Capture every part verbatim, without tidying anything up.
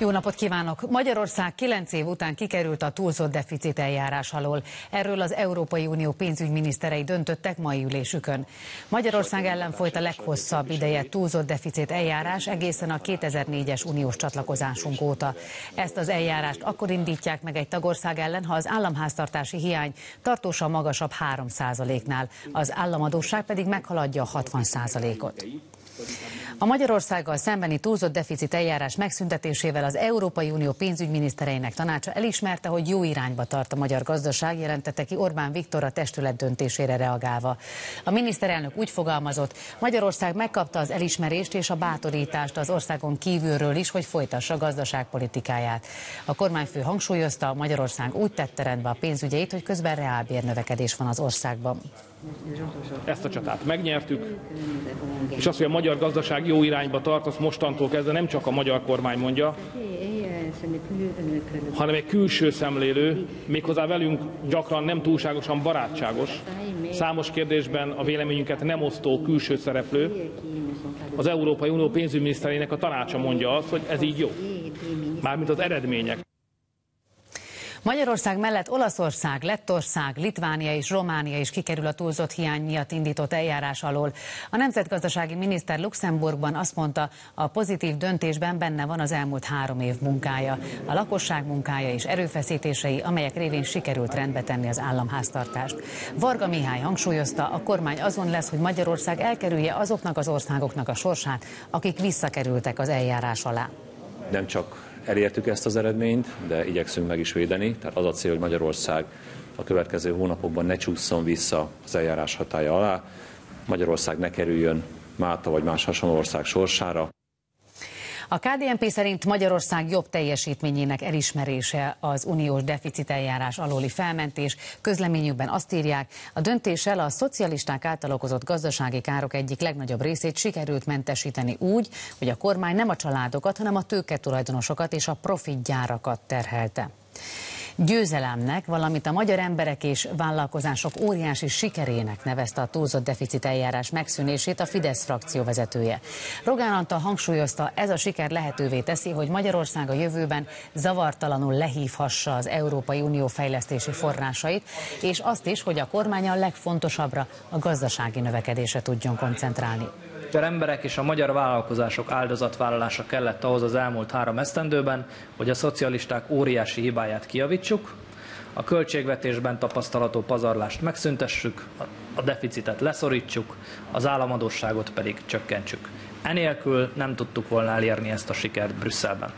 Jó napot kívánok! Magyarország kilenc év után kikerült a túlzott deficit eljárás alól. Erről az Európai Unió pénzügyminiszterei döntöttek mai ülésükön. Magyarország ellen folyt a leghosszabb ideje túlzott deficit eljárás egészen a kétezer-négyes uniós csatlakozásunk óta. Ezt az eljárást akkor indítják meg egy tagország ellen, ha az államháztartási hiány tartósan magasabb három százaléknál, az államadósság pedig meghaladja a hatvan százalékot. A Magyarországgal szembeni túlzott deficit eljárás megszüntetésével az Európai Unió pénzügyminisztereinek tanácsa elismerte, hogy jó irányba tart a magyar gazdaság, jelentette ki Orbán Viktor a testület döntésére reagálva. A miniszterelnök úgy fogalmazott, Magyarország megkapta az elismerést és a bátorítást az országon kívülről is, hogy folytassa gazdaságpolitikáját. A kormányfő hangsúlyozta, Magyarország úgy tette rendbe a pénzügyeit, hogy közben reálbérnövekedés van az országban. Ezt a csatát megnyertük, és azt, hogy a magyar gazdaság jó irányba tart, azt mostantól kezdve nem csak a magyar kormány mondja, hanem egy külső szemlélő, méghozzá velünk gyakran nem túlságosan barátságos, számos kérdésben a véleményünket nem osztó külső szereplő, az Európai Unió pénzügyminisztereinek a tanácsa mondja azt, hogy ez így jó. Mármint az eredmények. Magyarország mellett Olaszország, Lettország, Litvánia és Románia is kikerül a túlzott hiány miatt indított eljárás alól. A nemzetgazdasági miniszter Luxemburgban azt mondta, a pozitív döntésben benne van az elmúlt három év munkája, a lakosság munkája és erőfeszítései, amelyek révén sikerült rendbe tenni az államháztartást. Varga Mihály hangsúlyozta, a kormány azon lesz, hogy Magyarország elkerülje azoknak az országoknak a sorsát, akik visszakerültek az eljárás alá. Nem csak elértük ezt az eredményt, de igyekszünk meg is védeni. Tehát az a cél, hogy Magyarország a következő hónapokban ne csússzon vissza az eljárás hatálya alá. Magyarország ne kerüljön Málta vagy más hasonló ország sorsára. A ká dé en pé szerint Magyarország jobb teljesítményének elismerése az uniós deficit eljárás alóli felmentés. Közleményükben azt írják, a döntéssel a szocialisták által okozott gazdasági károk egyik legnagyobb részét sikerült mentesíteni úgy, hogy a kormány nem a családokat, hanem a tőketulajdonosokat és a profitgyárakat terhelte. Győzelemnek, valamint a magyar emberek és vállalkozások óriási sikerének nevezte a túlzott deficit eljárás megszűnését a Fidesz frakció vezetője. Rogán Antal hangsúlyozta, ez a siker lehetővé teszi, hogy Magyarország a jövőben zavartalanul lehívhassa az Európai Unió fejlesztési forrásait, és azt is, hogy a kormány a legfontosabbra, a gazdasági növekedésre tudjon koncentrálni. A magyar emberek és a magyar vállalkozások áldozatvállalása kellett ahhoz az elmúlt három esztendőben, hogy a szocialisták óriási hibáját kijavítsuk, a költségvetésben tapasztalható pazarlást megszüntessük, a deficitet leszorítsuk, az államadósságot pedig csökkentsük. Enélkül nem tudtuk volna elérni ezt a sikert Brüsszelben.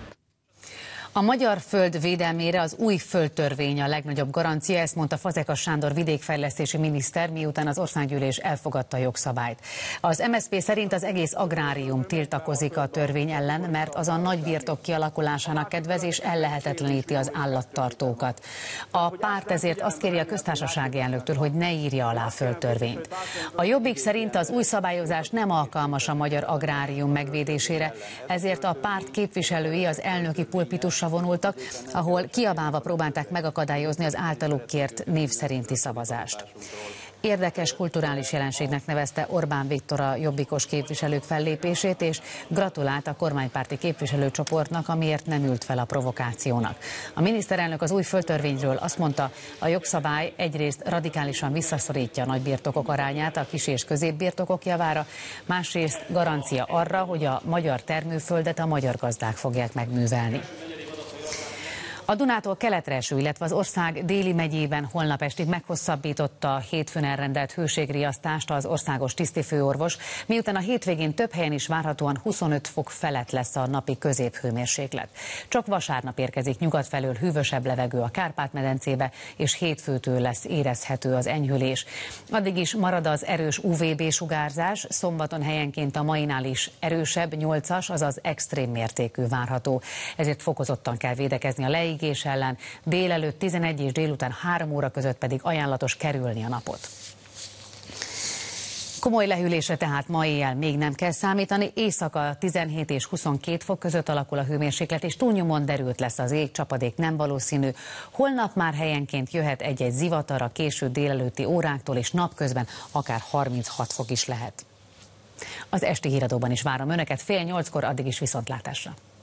A magyar föld védelmére az új földtörvény a legnagyobb garancia, ezt mondta Fazekas Sándor vidékfejlesztési miniszter, miután az országgyűlés elfogadta a jogszabályt. Az em es zé pé szerint az egész agrárium tiltakozik a törvény ellen, mert az a nagy birtok kialakulásának kedvez és ellehetetleníti az állattartókat. A párt ezért azt kéri a köztársasági elnöktől, hogy ne írja alá a földtörvényt. A Jobbik szerint az új szabályozás nem alkalmas a magyar agrárium megvédésére, ezért a párt képviselői az elnöki pulpitus vonultak, ahol kiabálva próbálták megakadályozni az általuk kért név szerinti szavazást. Érdekes kulturális jelenségnek nevezte Orbán Viktor a jobbikos képviselők fellépését, és gratulált a kormánypárti képviselőcsoportnak, amiért nem ült fel a provokációnak. A miniszterelnök az új földtörvényről azt mondta, a jogszabály egyrészt radikálisan visszaszorítja a nagybirtokok arányát a kis- és középbirtokok javára, másrészt garancia arra, hogy a magyar termőföldet a magyar gazdák fogják megművelni. A Dunától keletre eső, illetve az ország déli megyében holnap estig meghosszabbította a hétfőn elrendelt hőségriasztást az országos tisztifőorvos, miután a hétvégén több helyen is várhatóan huszonöt fok felett lesz a napi középhőmérséklet. Csak vasárnap érkezik nyugat felől hűvösebb levegő a Kárpát-medencébe, és hétfőtől lesz érezhető az enyhülés. Addig is marad az erős u vé bé sugárzás, szombaton helyenként a mainál is erősebb, nyolcas, azaz extrém mértékű várható. Ezért fokozottan kell védekezni a leig ellen, délelőtt tizenegy és délután három óra között pedig ajánlatos kerülni a napot. Komoly lehűlésre tehát ma éjjel még nem kell számítani, éjszaka tizenhét és huszonkét fok között alakul a hőmérséklet, és túlnyomóan derült lesz az ég, csapadék nem valószínű. Holnap már helyenként jöhet egy-egy zivatar a késő délelőtti óráktól, és napközben akár harminchat fok is lehet. Az esti híradóban is várom önöket fél nyolckor, addig is viszontlátásra.